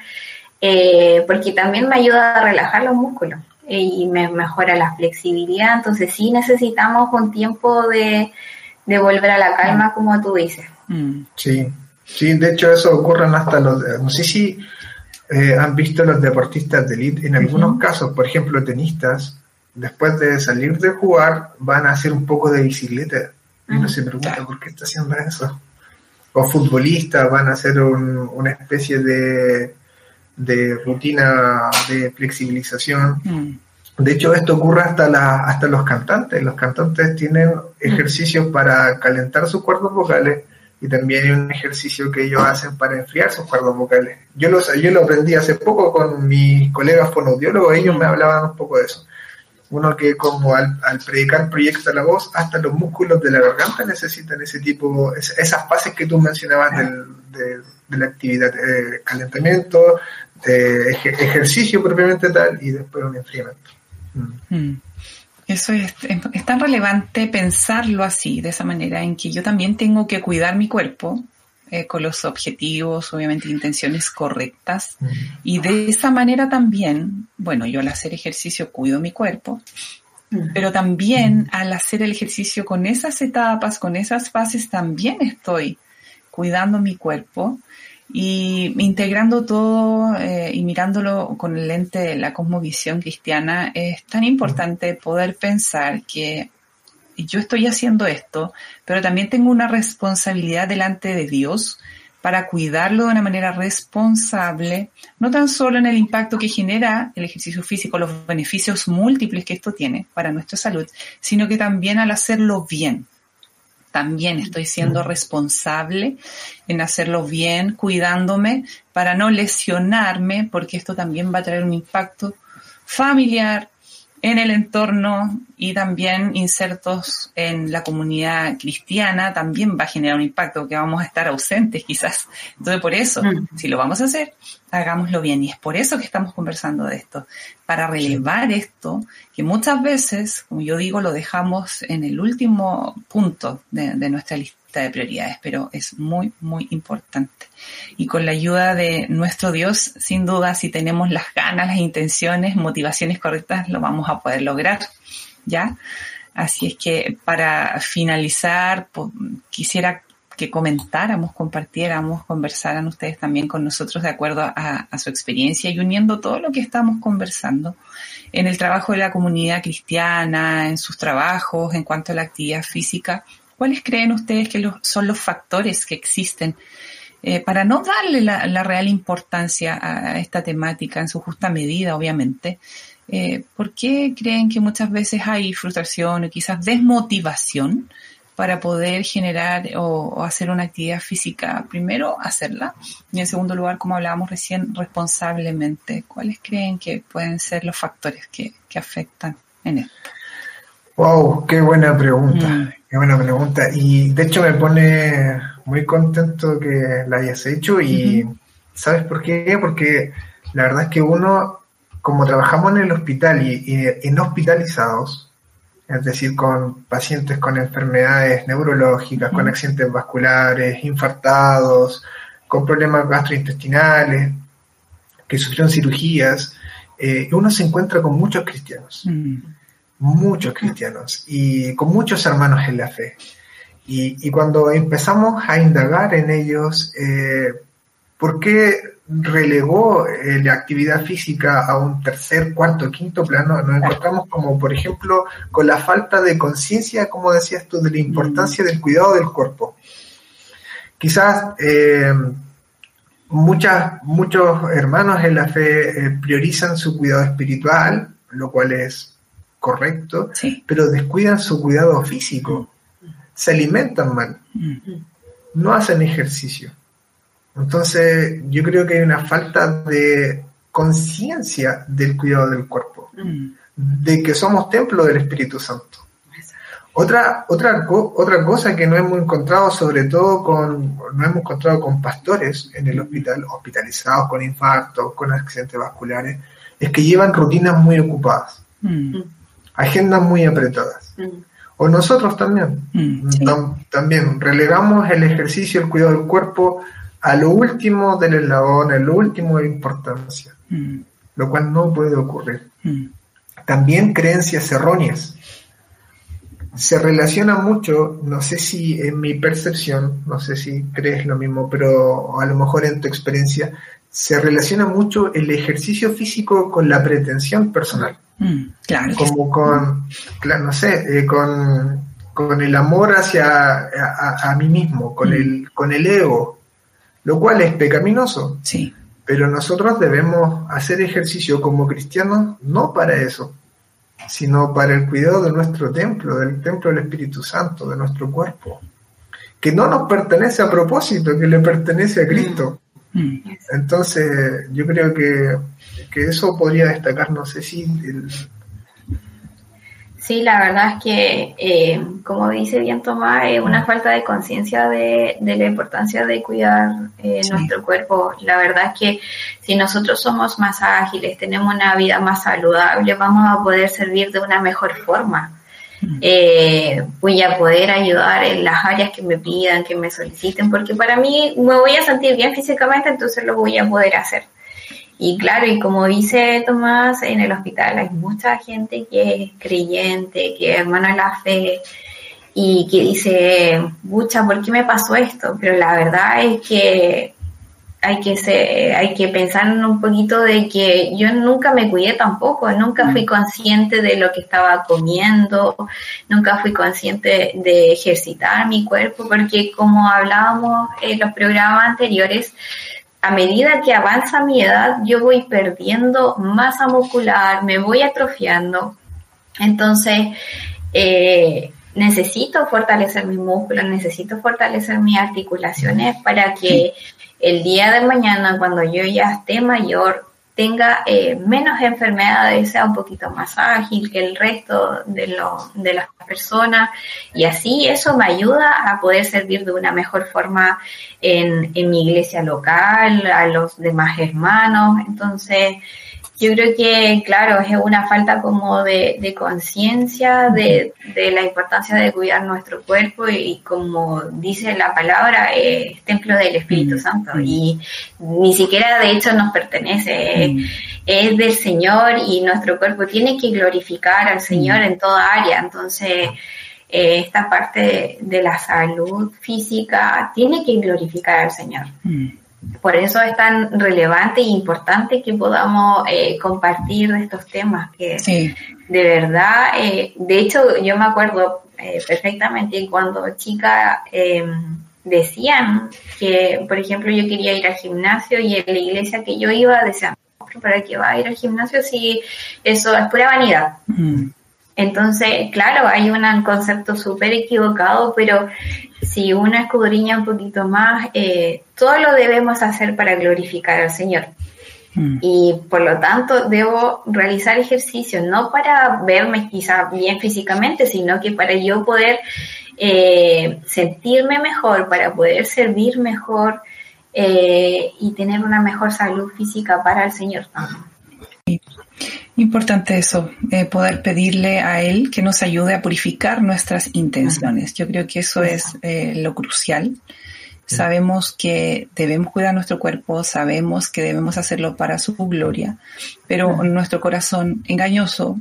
Speaker 3: eh, porque también me ayuda a relajar los músculos y me mejora la flexibilidad. Entonces sí necesitamos un tiempo de... de volver a la calma, como tú dices.
Speaker 4: Sí, sí, de hecho eso ocurre hasta los, no sé si eh, han visto los deportistas de élite, en algunos uh-huh. casos, por ejemplo, tenistas, después de salir de jugar, van a hacer un poco de bicicleta, y uno uh-huh. se pregunta por qué está haciendo eso. O futbolistas van a hacer un, una especie de, de rutina de flexibilización. Uh-huh. De hecho, esto ocurre hasta, la, hasta los cantantes. Los cantantes tienen ejercicios para calentar sus cuerdas vocales y también hay un ejercicio que ellos hacen para enfriar sus cuerdas vocales. Yo lo, yo lo aprendí hace poco con mis colegas fonoaudiólogos, ellos me hablaban un poco de eso. Uno que como al, al predicar proyecta la voz, hasta los músculos de la garganta necesitan ese tipo, esas fases que tú mencionabas del, de, de la actividad, eh, calentamiento, de ej- ejercicio propiamente tal y después un enfriamiento. Mm.
Speaker 2: Mm. Eso es, es tan relevante pensarlo así, de esa manera, en que yo también tengo que cuidar mi cuerpo eh, con los objetivos, obviamente intenciones correctas, mm. y de esa manera también, bueno, yo al hacer ejercicio cuido mi cuerpo, mm. pero también mm. al hacer el ejercicio con esas etapas, con esas fases, también estoy cuidando mi cuerpo y integrando todo eh, y mirándolo con el lente de la cosmovisión cristiana. Es tan importante poder pensar que yo estoy haciendo esto, pero también tengo una responsabilidad delante de Dios para cuidarlo de una manera responsable, no tan solo en el impacto que genera el ejercicio físico, los beneficios múltiples que esto tiene para nuestra salud, sino que también al hacerlo bien. También estoy siendo responsable en hacerlo bien, cuidándome para no lesionarme, porque esto también va a traer un impacto familiar en el entorno y también insertos en la comunidad cristiana, también va a generar un impacto que vamos a estar ausentes quizás. Entonces por eso, mm. si lo vamos a hacer, hagámoslo bien. Y es por eso que estamos conversando de esto, para relevar esto, que muchas veces, como yo digo, lo dejamos en el último punto de, de nuestra lista de prioridades, pero es muy, muy importante. Y con la ayuda de nuestro Dios, sin duda, si tenemos las ganas, las intenciones, motivaciones correctas, lo vamos a poder lograr, ¿ya? Así es que para finalizar, pues, quisiera que comentáramos, compartiéramos, conversaran ustedes también con nosotros de acuerdo a, a su experiencia y uniendo todo lo que estamos conversando en el trabajo de la comunidad cristiana, en sus trabajos, en cuanto a la actividad física. ¿Cuáles creen ustedes que los, son los factores que existen eh, para no darle la, la real importancia a esta temática en su justa medida, obviamente? Eh, ¿Por qué creen que muchas veces hay frustración o quizás desmotivación para poder generar o, o hacer una actividad física? Primero, hacerla, y en segundo lugar, como hablábamos recién, responsablemente. ¿Cuáles creen que pueden ser los factores que, que afectan en esto?
Speaker 4: Wow, qué buena pregunta, mm. qué buena pregunta. Y de hecho me pone muy contento que la hayas hecho y uh-huh. ¿sabes por qué? Porque la verdad es que uno, como trabajamos en el hospital y, y, y no hospitalizados, es decir, con pacientes con enfermedades neurológicas, uh-huh. con accidentes vasculares, infartados, con problemas gastrointestinales, que sufrieron cirugías, eh, uno se encuentra con muchos cristianos. Uh-huh. Muchos cristianos y con muchos hermanos en la fe. Y, y cuando empezamos a indagar en ellos, eh, ¿por qué relegó eh, la actividad física a un tercer, cuarto, quinto plano? Nos encontramos como, por ejemplo, con la falta de conciencia, como decías tú, de la importancia del cuidado del cuerpo. Quizás eh, muchas, muchos hermanos en la fe eh, priorizan su cuidado espiritual, lo cual es correcto, sí. pero descuidan su cuidado físico, se alimentan mal, no hacen ejercicio. Entonces yo creo que hay una falta de conciencia del cuidado del cuerpo, de que somos templo del Espíritu Santo. Otra, otra, otra cosa que no hemos encontrado, sobre todo con, no hemos encontrado con pastores en el hospital, hospitalizados con infartos, con accidentes vasculares, es que llevan rutinas muy ocupadas. Mm. Agendas muy apretadas. Mm. O nosotros también. Mm, sí. Tam- también relegamos el ejercicio, el cuidado del cuerpo a lo último del eslabón, a lo último de importancia, mm. lo cual no puede ocurrir. Mm. También creencias erróneas. Se relaciona mucho, no sé si en mi percepción, no sé si crees lo mismo, pero a lo mejor en tu experiencia, se relaciona mucho el ejercicio físico con la pretensión personal. Mm, claro. Como con, claro, no sé, eh, con, con el amor hacia a, a, a mí mismo, con, mm. el, con el ego, lo cual es pecaminoso. Sí. Pero nosotros debemos hacer ejercicio como cristianos no para eso, sino para el cuidado de nuestro templo, del templo del Espíritu Santo, de nuestro cuerpo, que no nos pertenece a propósito, que le pertenece a Cristo. Mm. Entonces, yo creo que, que eso podría destacar, no sé si... El...
Speaker 3: Sí, la verdad es que, eh, como dice bien Tomás, es una falta de conciencia de, de la importancia de cuidar eh, sí. nuestro cuerpo. La verdad es que si nosotros somos más ágiles, tenemos una vida más saludable, vamos a poder servir de una mejor forma. Eh, voy a poder ayudar en las áreas que me pidan, que me soliciten, porque para mí me voy a sentir bien físicamente, entonces lo voy a poder hacer. Y claro, y como dice Tomás, en el hospital hay mucha gente que es creyente, que es hermano de la fe, y que dice, pucha, ¿por qué me pasó esto? Pero la verdad es que hay que ser, hay que pensar un poquito de que yo nunca me cuidé tampoco, nunca fui consciente de lo que estaba comiendo, nunca fui consciente de ejercitar mi cuerpo, porque como hablábamos en los programas anteriores, a medida que avanza mi edad, yo voy perdiendo masa muscular, me voy atrofiando. Entonces, eh, necesito fortalecer mis músculos, necesito fortalecer mis articulaciones para que el día de mañana, cuando yo ya esté mayor, tenga eh, menos enfermedades, sea un poquito más ágil que el resto de, lo, de las personas, y así eso me ayuda a poder servir de una mejor forma en, en mi iglesia local, a los demás hermanos. Entonces, yo creo que, claro, es una falta como de, de conciencia de, de la importancia de cuidar nuestro cuerpo, y, y como dice la palabra, es templo del Espíritu Santo, y ni siquiera de hecho nos pertenece, es, es del Señor, y nuestro cuerpo tiene que glorificar al Señor en toda área. Entonces, eh, esta parte de, de la salud física tiene que glorificar al Señor. Por eso es tan relevante e importante que podamos eh, compartir estos temas, que sí. de verdad, eh, de hecho yo me acuerdo eh, perfectamente cuando chica eh, decían que, por ejemplo, yo quería ir al gimnasio, y en la iglesia que yo iba decían, ¿para qué va a ir al gimnasio si eso es pura vanidad? Mm. Entonces, claro, hay un concepto súper equivocado, pero si uno escudriña un poquito más, eh, todo lo debemos hacer para glorificar al Señor. Mm. Y por lo tanto debo realizar ejercicios, no para verme quizá bien físicamente, sino que para yo poder eh, sentirme mejor, para poder servir mejor eh, y tener una mejor salud física para el Señor también.
Speaker 2: Importante eso, eh, poder pedirle a Él que nos ayude a purificar nuestras intenciones. Yo creo que eso es eh, lo crucial. Sabemos que debemos cuidar nuestro cuerpo, sabemos que debemos hacerlo para su gloria, pero nuestro corazón engañoso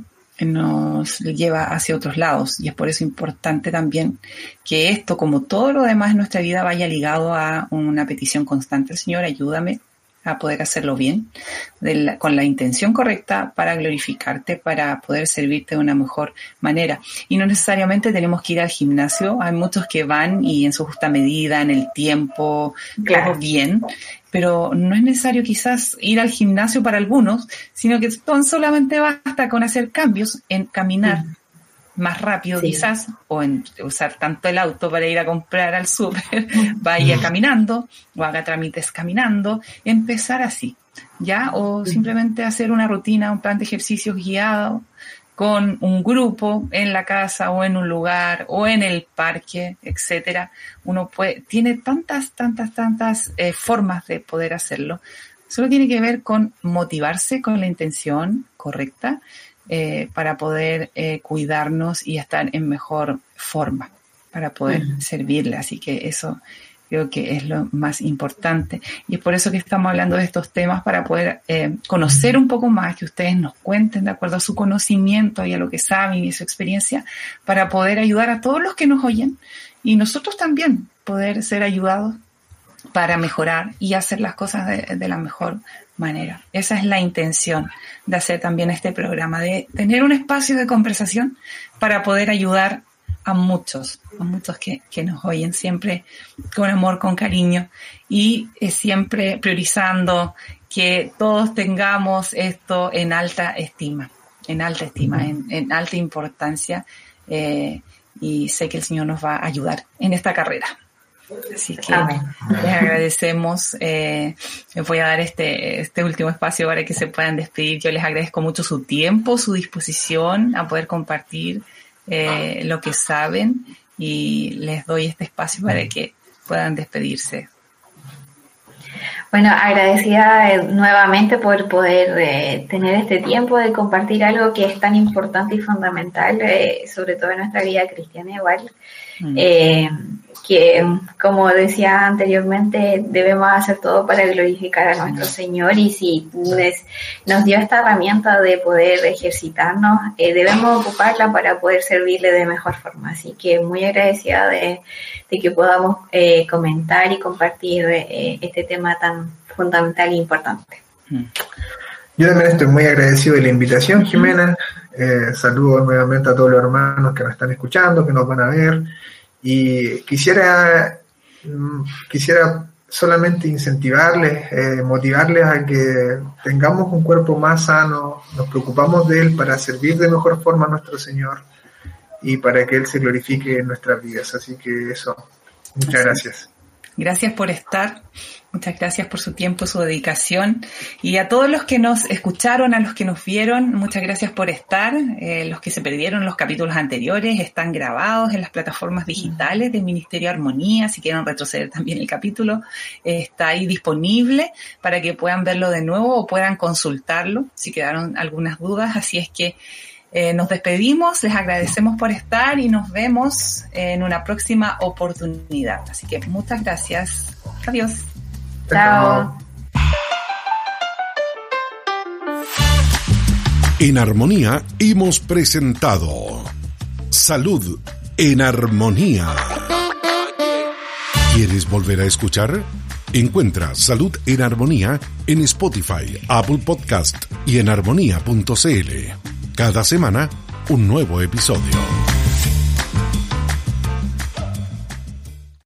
Speaker 2: nos lleva hacia otros lados, y es por eso importante también que esto, como todo lo demás en nuestra vida, vaya ligado a una petición constante. Señor, ayúdame a poder hacerlo bien, de la, con la intención correcta, para glorificarte, para poder servirte de una mejor manera. Y no necesariamente tenemos que ir al gimnasio. Hay muchos que van y en su justa medida, en el tiempo, claro, todo bien, pero no es necesario quizás ir al gimnasio para algunos, sino que solamente basta con hacer cambios en caminar mm. más rápido, sí, quizás, o en usar tanto el auto para ir a comprar al súper, vaya caminando, o haga trámites caminando, empezar así, ¿ya? O simplemente hacer una rutina, un plan de ejercicios guiado con un grupo en la casa o en un lugar o en el parque, etcétera. Uno puede, tiene tantas, tantas, tantas eh, formas de poder hacerlo. Solo tiene que ver con motivarse con la intención correcta, Eh, para poder eh, cuidarnos y estar en mejor forma, para poder uh-huh. servirle. Así que eso creo que es lo más importante. Y es por eso que estamos hablando de estos temas, para poder eh, conocer un poco más, que ustedes nos cuenten de acuerdo a su conocimiento y a lo que saben y su experiencia, para poder ayudar a todos los que nos oyen, y nosotros también poder ser ayudados para mejorar y hacer las cosas de, de la mejor manera. Esa es la intención de hacer también este programa, de tener un espacio de conversación para poder ayudar a muchos, a muchos que, que nos oyen, siempre con amor, con cariño, y eh, siempre priorizando que todos tengamos esto en alta estima. en alta estima, en, en alta importancia, eh, y sé que el Señor nos va a ayudar en esta carrera. Así que Amén. Les agradecemos. Eh, les voy a dar este, este último espacio para que se puedan despedir. Yo les agradezco mucho su tiempo, su disposición a poder compartir eh, lo que saben, y les doy este espacio para que puedan despedirse.
Speaker 3: Bueno, agradecida eh, nuevamente por poder eh, tener este tiempo de compartir algo que es tan importante y fundamental, eh, sobre todo en nuestra vida cristiana igual. Mm. Eh, que, como decía anteriormente, debemos hacer todo para glorificar a nuestro Señor, y si les, nos dio esta herramienta de poder ejercitarnos, eh, debemos ocuparla para poder servirle de mejor forma. Así que muy agradecida de, de que podamos eh, comentar y compartir eh, este tema tan fundamental e importante.
Speaker 4: Yo también estoy muy agradecido de la invitación, Jimena. Eh, saludo nuevamente a todos los hermanos que nos están escuchando, que nos van a ver. Y quisiera, quisiera solamente incentivarles, eh, motivarles a que tengamos un cuerpo más sano, nos preocupamos de él para servir de mejor forma a nuestro Señor y para que Él se glorifique en nuestras vidas. Así que eso, muchas gracias.
Speaker 2: Gracias por estar, muchas gracias por su tiempo, su dedicación, y a todos los que nos escucharon, a los que nos vieron, muchas gracias por estar. Eh, los que se perdieron los capítulos anteriores están grabados en las plataformas digitales del Ministerio Armonía. Si quieren retroceder también el capítulo, eh, está ahí disponible para que puedan verlo de nuevo o puedan consultarlo si quedaron algunas dudas. Así es que Eh, nos despedimos, les agradecemos por estar y nos vemos en una próxima oportunidad. Así que muchas gracias. Adiós.
Speaker 3: Chao.
Speaker 1: En Armonía hemos presentado Salud en Armonía. ¿Quieres volver a escuchar? Encuentra Salud en Armonía en Spotify, Apple Podcast y en armonía punto c l. Cada semana, un nuevo episodio.